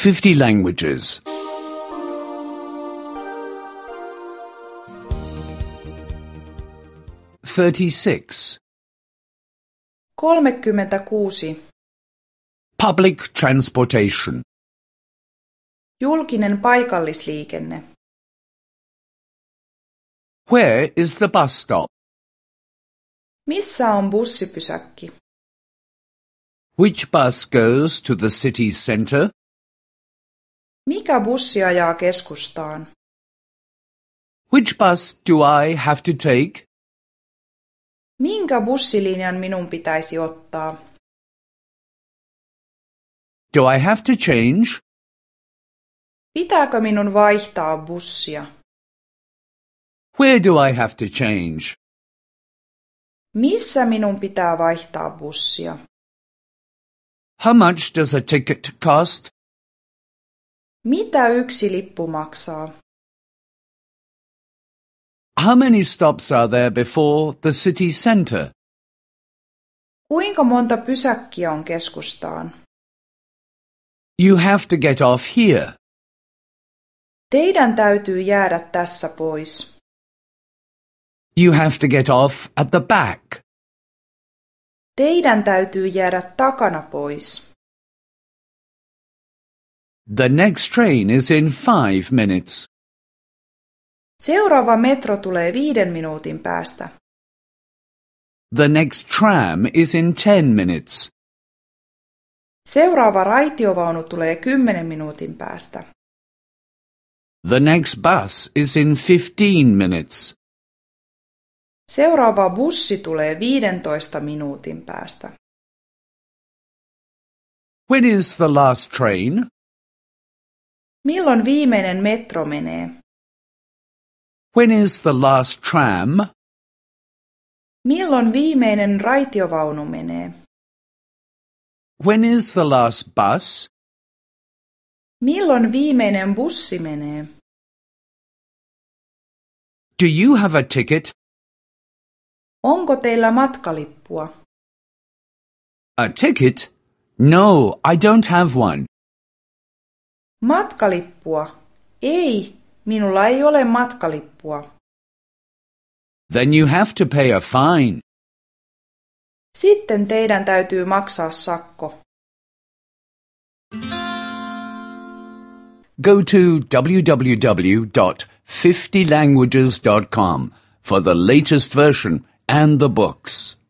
50 languages. 36. 36. Public transportation. Julkinen paikallisliikenne. Where is the bus stop? Missä on bussipysäkki? Which bus goes to the city centre? Mikä bussi ajaa keskustaan? Which bus do I have to take? Minkä bussilinjan minun pitäisi ottaa? Do I have to change? Pitääkö minun vaihtaa bussia? Where do I have to change? Missä minun pitää vaihtaa bussia? How much does a ticket cost? Mitä yksi lippu maksaa? How many stops are there before the city centre? Kuinka monta pysäkkiä on keskustaan? You have to get off here. Teidän täytyy jäädä tässä pois. You have to get off at the back. Teidän täytyy jäädä takana pois. The next train is in 5 minutes. Seuraava metro tulee 5 minuutin päästä. The next tram is in 10 minutes. Seuraava raitiovaunu tulee 10 minuutin päästä. The next bus is in 15 minutes. Seuraava bussi tulee 15 minuutin päästä. When is the last train? Milloin viimeinen metro menee? When is the last tram? Milloin viimeinen raitiovaunu menee? When is the last bus? Milloin viimeinen bussi menee? Do you have a ticket? Onko teillä matkalippua? A ticket? No, I don't have one. Matkalippua? Ei, minulla ei ole matkalippua. Then you have to pay a fine. Sitten teidän täytyy maksaa sakko. Go to www.50languages.com for the latest version and the books.